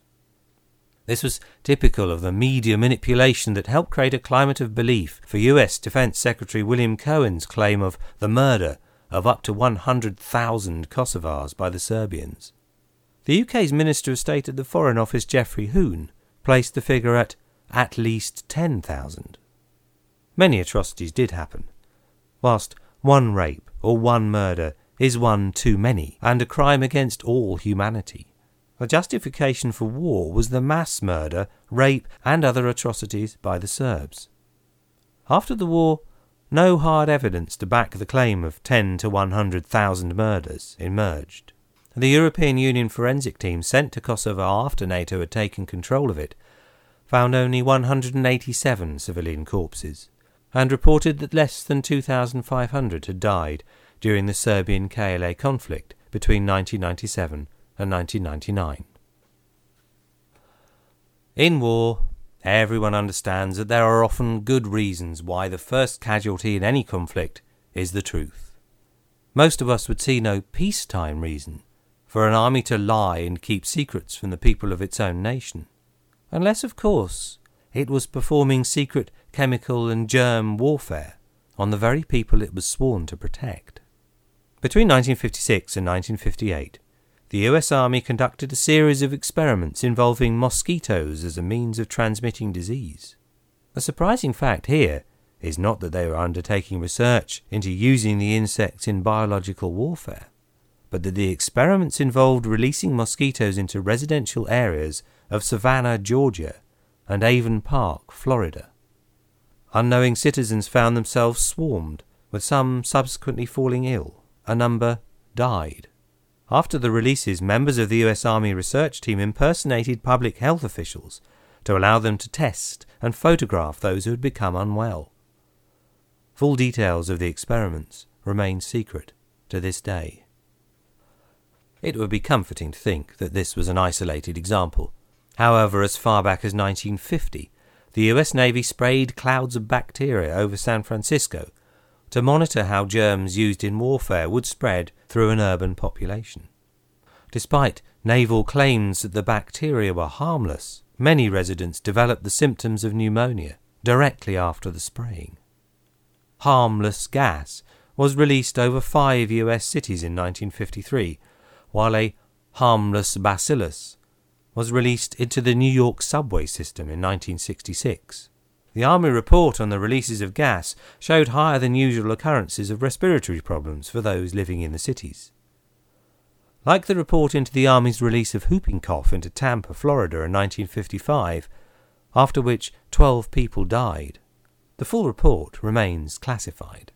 This was typical of the media manipulation that helped create a climate of belief for U S Defence Secretary William Cohen's claim of the murder of up to one hundred thousand Kosovars by the Serbians. The U K's Minister of State at the Foreign Office, Geoffrey Hoon, placed the figure at at least ten thousand. Many atrocities did happen, whilst one rape or one murder is one too many and a crime against all humanity. The justification for war was the mass murder, rape and other atrocities by the Serbs. After the war, no hard evidence to back the claim of ten to one hundred thousand murders emerged. The European Union forensic team sent to Kosovo after NATO had taken control of it found only one hundred eighty-seven civilian corpses, and reported that less than two thousand five hundred had died during the Serbian K L A conflict between nineteen ninety-seven and nineteen ninety-nine. In war, everyone understands that there are often good reasons why the first casualty in any conflict is the truth. Most of us would see no peacetime reason for an army to lie and keep secrets from the people of its own nation, unless, of course, it was performing secret chemical and germ warfare on the very people it was sworn to protect. Between nineteen fifty-six and nineteen fifty-eight, the U S Army conducted a series of experiments involving mosquitoes as a means of transmitting disease. A surprising fact here is not that they were undertaking research into using the insects in biological warfare, but that the experiments involved releasing mosquitoes into residential areas of Savannah, Georgia, and Avon Park, Florida. Unknowing citizens found themselves swarmed, with some subsequently falling ill. A number died. After the releases, members of the U S Army research team impersonated public health officials to allow them to test and photograph those who had become unwell. Full details of the experiments remain secret to this day. It would be comforting to think that this was an isolated example. However, as far back as nineteen fifty, the U S Navy sprayed clouds of bacteria over San Francisco to monitor how germs used in warfare would spread through an urban population. Despite naval claims that the bacteria were harmless, many residents developed the symptoms of pneumonia directly after the spraying. Harmless gas was released over five U S cities in nineteen fifty-three, while a harmless bacillus was released into the New York subway system in nineteen sixty-six. The Army report on the releases of gas showed higher than usual occurrences of respiratory problems for those living in the cities. Like the report into the Army's release of whooping cough into Tampa, Florida in nineteen fifty-five, after which twelve people died, the full report remains classified.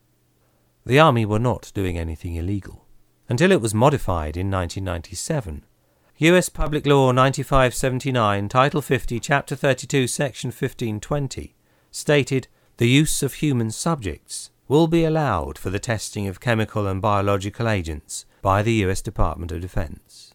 The Army were not doing anything illegal, until it was modified in nineteen ninety-seven. U S Public Law ninety-five seventy-nine, Title fifty, Chapter thirty-two, Section fifteen twenty, stated, "The use of human subjects will be allowed for the testing of chemical and biological agents by the U S Department of Defense."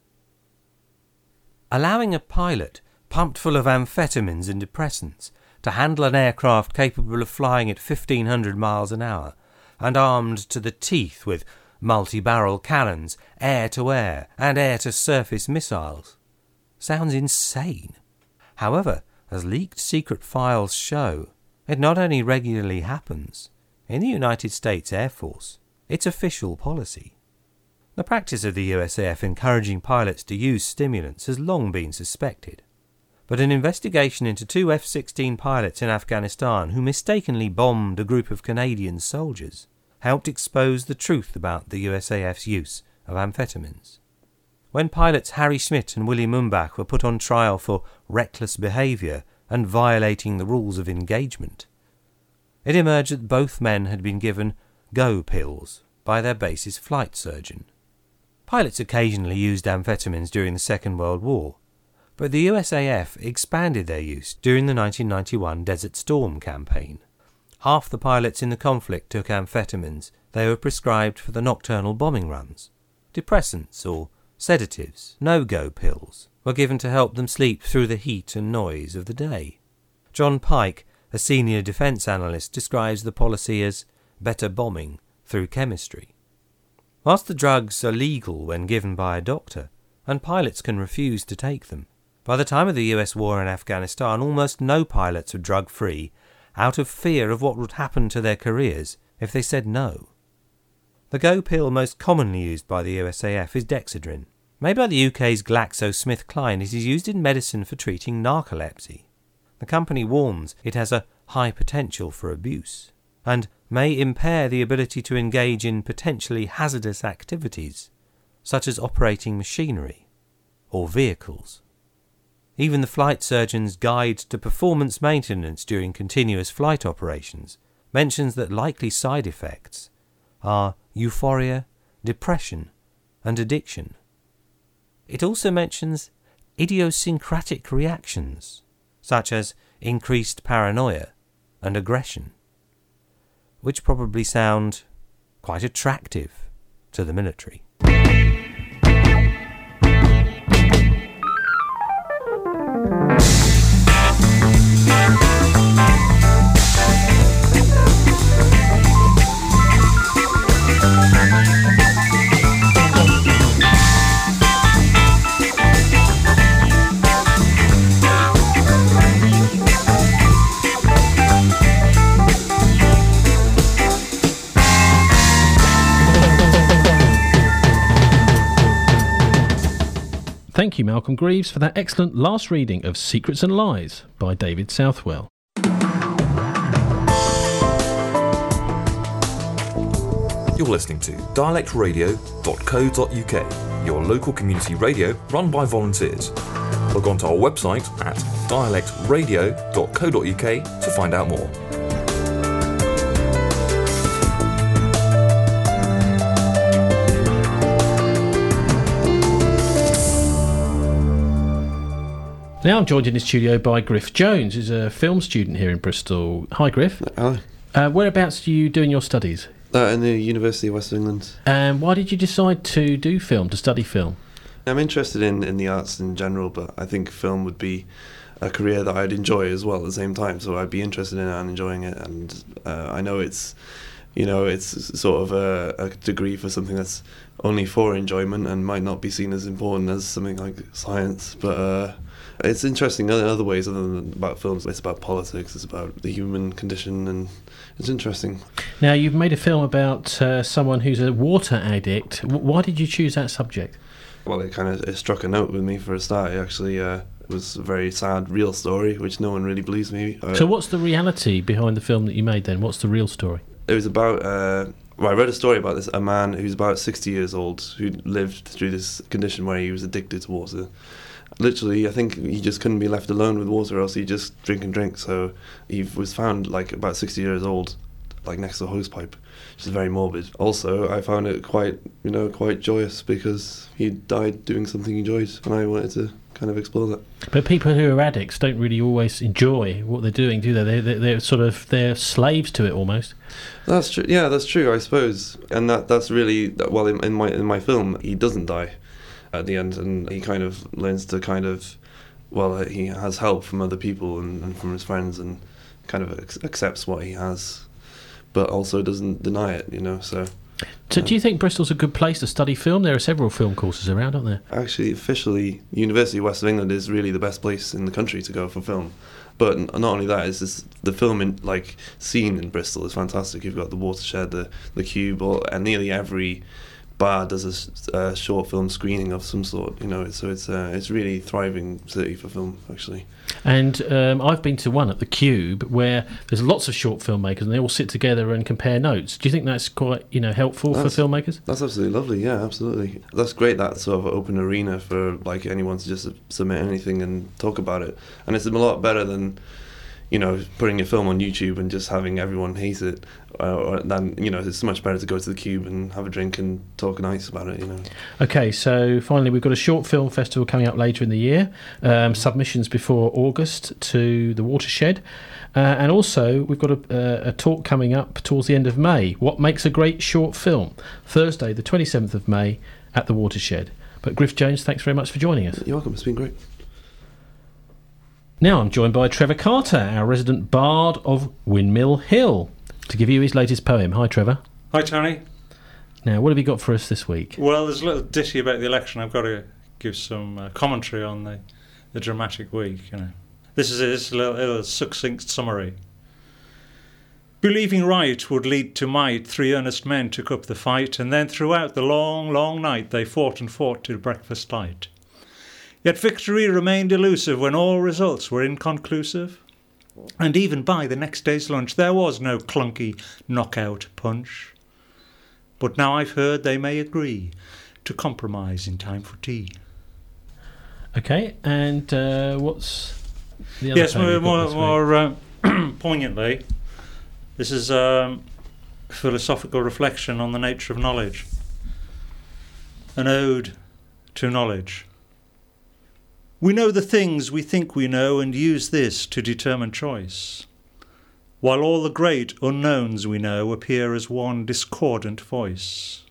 Allowing a pilot pumped full of amphetamines and depressants to handle an aircraft capable of flying at fifteen hundred miles an hour and armed to the teeth with multi-barrel cannons, air-to-air and air-to-surface missiles sounds insane. However, as leaked secret files show, it not only regularly happens in the United States Air Force, it's official policy. The practice of the U S A F encouraging pilots to use stimulants has long been suspected, but an investigation into two F sixteen pilots in Afghanistan who mistakenly bombed a group of Canadian soldiers helped expose the truth about the U S A F's use of amphetamines. When pilots Harry Schmidt and Willy Mumbach were put on trial for reckless behaviour and violating the rules of engagement, it emerged that both men had been given go pills by their base's flight surgeon. Pilots occasionally used amphetamines during the Second World War, but the U S A F expanded their use during the nineteen ninety-one Desert Storm campaign. Half the pilots in the conflict took amphetamines they were prescribed for the nocturnal bombing runs. Depressants or sedatives, no-go pills, were given to help them sleep through the heat and noise of the day. John Pike, a senior defence analyst, describes the policy as better bombing through chemistry. Whilst the drugs are legal when given by a doctor, and pilots can refuse to take them, by the time of the U S war in Afghanistan, almost no pilots were drug-free out of fear of what would happen to their careers if they said no. The go pill most commonly used by the U S A F is Dexedrine. Made by the U K's GlaxoSmithKline, it is used in medicine for treating narcolepsy. The company warns it has a high potential for abuse, and may impair the ability to engage in potentially hazardous activities, such as operating machinery or vehicles. Even the flight surgeon's guide to performance maintenance during continuous flight operations mentions that likely side effects are euphoria, depression, and addiction. It also mentions idiosyncratic reactions, such as increased paranoia and aggression, which probably sound quite attractive to the military. Thank you, Malcolm Greaves, for that excellent last reading of Secrets and Lies by David Southwell. You're listening to dialect radio dot co dot uk, your local community radio run by volunteers. Log on to our website at dialect radio dot co dot uk to find out more. Now I'm joined in the studio by Griff Jones, who's a film student here in Bristol. Hi, Griff. Hi. Uh, whereabouts are you doing your studies? Uh, in the University of West England. And why did you decide to do film, to study film? I'm interested in, in the arts in general, but I think film would be a career that I'd enjoy as well at the same time. So I'd be interested in it and enjoying it. And uh, I know it's, you know, it's sort of a, a degree for something that's only for enjoyment and might not be seen as important as something like science. But uh, it's interesting in other ways other than about films. It's about politics, it's about the human condition, and it's interesting. Now, you've made a film about uh, someone who's a water addict. W- why did you choose that subject? Well, it kind of it struck a note with me for a start. It actually, uh, it was a very sad, real story, which no one really believes me. Uh, So what's the reality behind the film that you made then? What's the real story? It was about, uh, well, I read a story about this, a man who's about sixty years old who lived through this condition where he was addicted to water. Literally, I think he just couldn't be left alone with water, or else he'd just drink and drink. So he was found like about sixty years old, like next to a hose pipe, which is very morbid. Also, I found it quite, you know, quite joyous because he died doing something he enjoyed, and I wanted to kind of explore that. But people who are addicts don't really always enjoy what they're doing, do they? They're, they're sort of they're slaves to it almost. That's true. Yeah, that's true, I suppose. And that that's really, well, in, in my in my film, he doesn't die at the end, and he kind of learns to kind of, well, he has help from other people and, and from his friends, and kind of ac- accepts what he has, but also doesn't deny it, you know, so... So do you think Bristol's a good place to study film? There are several film courses around, aren't there? Actually, officially, University of West of England is really the best place in the country to go for film. But n- not only that, it's just the film in, like scene in Bristol is fantastic. You've got the Watershed, the the Cube, or, and nearly every bar does a, s- a short film screening of some sort. You know, so it's uh, it's really thriving city for film, actually. And um, I've been to one at the Cube where there's lots of short filmmakers and they all sit together and compare notes. Do you think that's quite, you know, helpful That's- for filmmakers? That's absolutely lovely. Yeah, absolutely. That's great. That sort of open arena for like anyone to just submit anything and talk about it. And it's a lot better than, you know, putting your film on YouTube and just having everyone hate it. Uh, or than, you know, it's much better to go to the Cube and have a drink and talk nice about it, you know. Okay, so finally we've got a short film festival coming up later in the year. Um, submissions before August to the Watershed. Uh, and also we've got a, a talk coming up towards the end of May. What makes a great short film? Thursday, the twenty-seventh of May at the Watershed. But Griff Jones, thanks very much for joining us. You're welcome. It's been great. Now I'm joined by Trevor Carter, our resident bard of Windmill Hill, to give you his latest poem. Hi, Trevor. Hi, Tony. Now, what have you got for us this week? Well, there's a little ditty about the election. I've got to give some uh, commentary on the, the dramatic week. You know, this is a, this is a little, little succinct summary. Believing right would lead to might, three earnest men took up the fight, and then throughout the long, long night they fought and fought till breakfast light. Yet victory remained elusive when all results were inconclusive. And even by the next day's lunch there was no clunky knockout punch. But now I've heard they may agree to compromise in time for tea. Okay, and uh, what's the other Yes, poem more, you've got more, this week? more uh, poignantly, this is um, philosophical reflection on the nature of knowledge. An ode to knowledge. We know the things we think we know and use this to determine choice, while all the great unknowns we know appear as one discordant voice.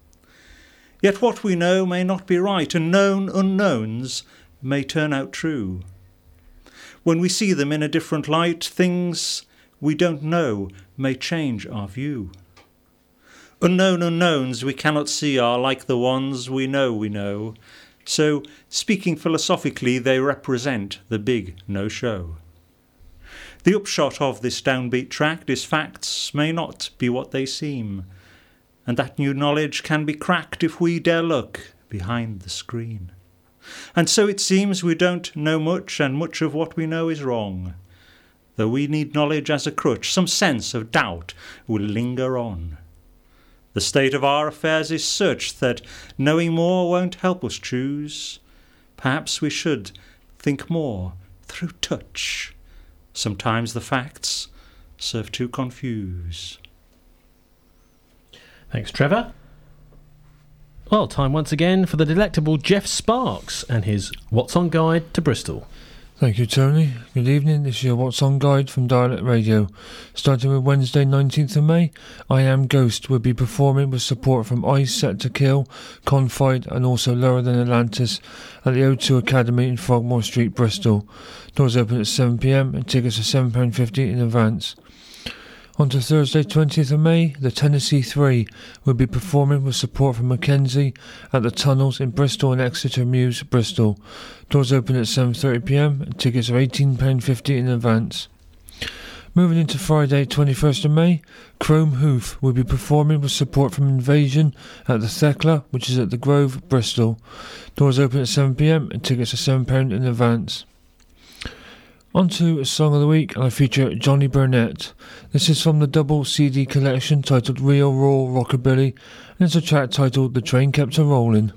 Yet what we know may not be right, and known unknowns may turn out true. When we see them in a different light, things we don't know may change our view. Unknown unknowns we cannot see are like the ones we know we know, so, speaking philosophically, they represent the big no-show. The upshot of this downbeat tract is facts may not be what they seem, and that new knowledge can be cracked if we dare look behind the screen. And so it seems we don't know much, and much of what we know is wrong. Though we need knowledge as a crutch, some sense of doubt will linger on. The state of our affairs is such that knowing more won't help us choose. Perhaps we should think more through touch. Sometimes the facts serve to confuse. Thanks, Trevor. Well, time once again for the delectable Jeff Sparks and his What's On Guide to Bristol. Thank you, Tony. Good evening. This is your What's On Guide from Dialect Radio. Starting with Wednesday, nineteenth of May, I Am Ghost will be performing with support from Eyes Set to Kill, Confide, and also Lower Than Atlantis at the O two Academy in Frogmore Street, Bristol. Doors open at seven p m and tickets are seven pounds fifty in advance. On to Thursday, twentieth of May, the Tennessee Three will be performing with support from Mackenzie at the Tunnels in Bristol and Exeter Mews, Bristol. Doors open at seven thirty p m and tickets are eighteen pounds fifty in advance. Moving into Friday, twenty-first of May, Chrome Hoof will be performing with support from Invasion at the Thekla, which is at the Grove, Bristol. Doors open at seven p m and tickets are seven pounds in advance. On to a Song of the Week, and I feature Johnny Burnett. This is from the double C D collection titled Real Raw Rockabilly, and it's a track titled The Train Kept A-Rollin'.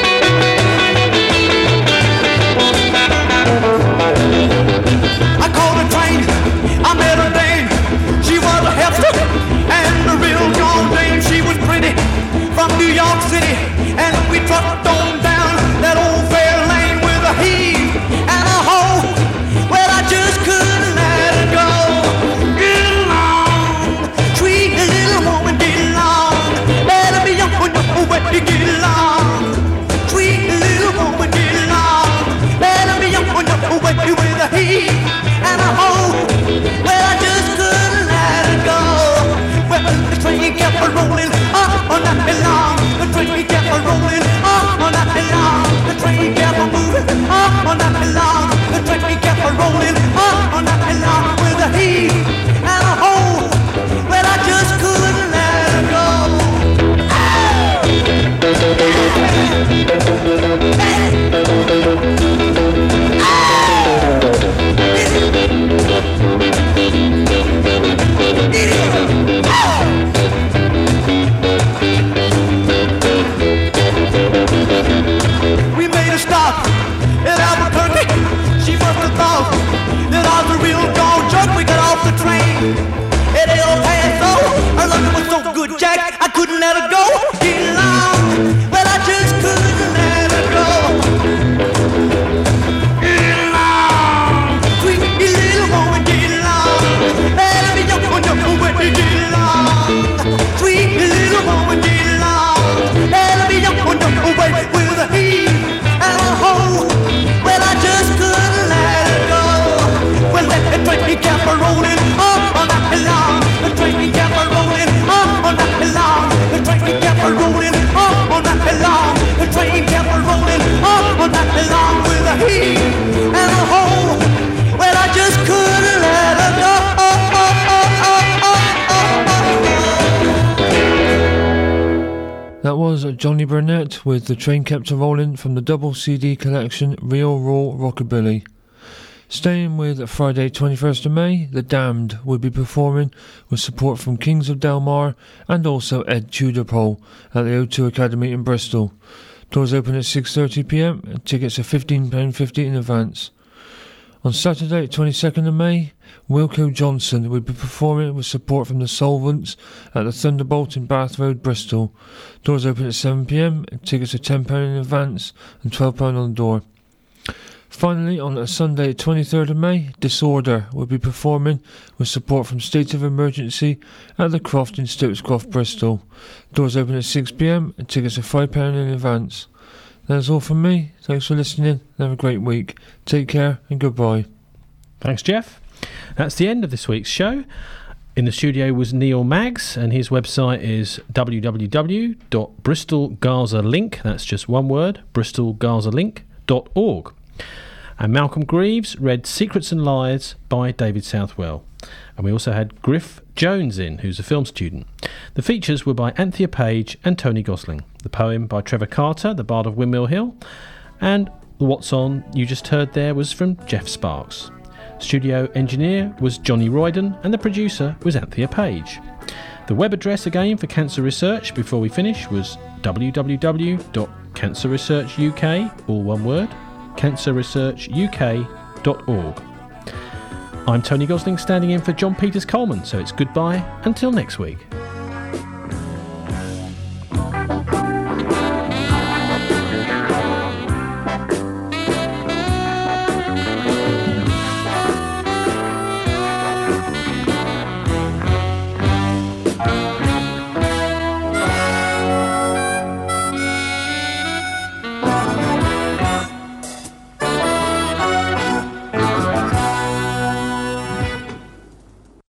I called a train, I met a dame. She was a hefster and a real John dame. She was pretty from New York City, and we trucked on down that old fair lane with a heave and a hoe. Well, I just couldn't let it go. Get along, sweet little woman, get along. Better be young when you're wet to get along. Sweet little woman, get along. Better be young when you're wet with a heave and a hoe. Well, I just couldn't let it go. Well, the train kept a rolling up all night long. The train kept a rolling up all night long. The train kept a moving up all night long. The train kept a rolling up all night long with a heave and a hoe. Well, I just couldn't let it go. We made a stop in Albuquerque. She must have thought that I was a real dog jerk. We got off the train at El Paso. Her looking was so good, Jack, I couldn't let her go. Get along, well, I just couldn't let her go. Get along, sweet little woman, get along. Let me young on your way, get along. Sweet little woman, get along. Let me young on your way with a heave and a hoe. Well, I just couldn't let it go. Well, the train kept a rolling up all night long. The train kept a rolling up all night long. The train kept a rolling up all night long. The train kept a rolling up all night long with a heave and a hoe. Well, I just couldn't let it go. That was Johnny Burnett with The Train Kept A-Rollin' from the double C D collection Real Raw Rockabilly. Staying with Friday twenty-first of May, The Damned will be performing with support from Kings of Delmar and also Ed Tudorpole at the O two Academy in Bristol. Doors open at six thirty p m and tickets are fifteen pounds fifty in advance. On Saturday, twenty-second of May, Wilco Johnson will be performing with support from the Solvents at the Thunderbolt in Bath Road, Bristol. Doors open at seven p m and tickets are ten pounds in advance and twelve pounds on the door. Finally, on a Sunday, twenty-third of May, Disorder will be performing with support from State of Emergency at the Croft in Stokescroft, Bristol. Doors open at six p m and tickets are five pounds in advance. That's all from me. Thanks for listening. Have a great week. Take care and goodbye. Thanks, Jeff. That's the end of this week's show. In the studio was Neil Maggs, and his website is w w w dot bristol gaza link, that's just one word, bristol gaza link dot org. And Malcolm Greaves read Secrets and Lies by David Southwell. And we also had Griff Jones in, who's a film student. The features were by Anthea Page and Tony Gosling. The poem by Trevor Carter, The Bard of Windmill Hill. And the What's On you just heard there was from Jeff Sparks. Studio engineer was Johnny Royden, and the producer was Anthea Page. The web address again for Cancer Research before we finish was w w w dot cancer research u k, all one word, cancer research u k dot org. I'm Tony Gosling standing in for John Peters Coleman, so it's goodbye until next week.